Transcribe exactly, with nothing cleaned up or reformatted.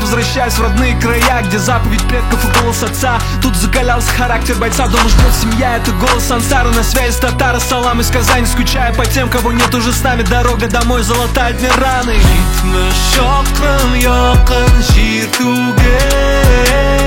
возвращаюсь в родные края, где заповедь предков и голос отца. Тут закалялся характер бойца, дома ждет семья. Это голос ансара, на связи с татары. Салам из Казани, скучая по тем, кого нет уже с нами. Дорога домой залатает мне раны. Житмеш шоқым яқын жер туге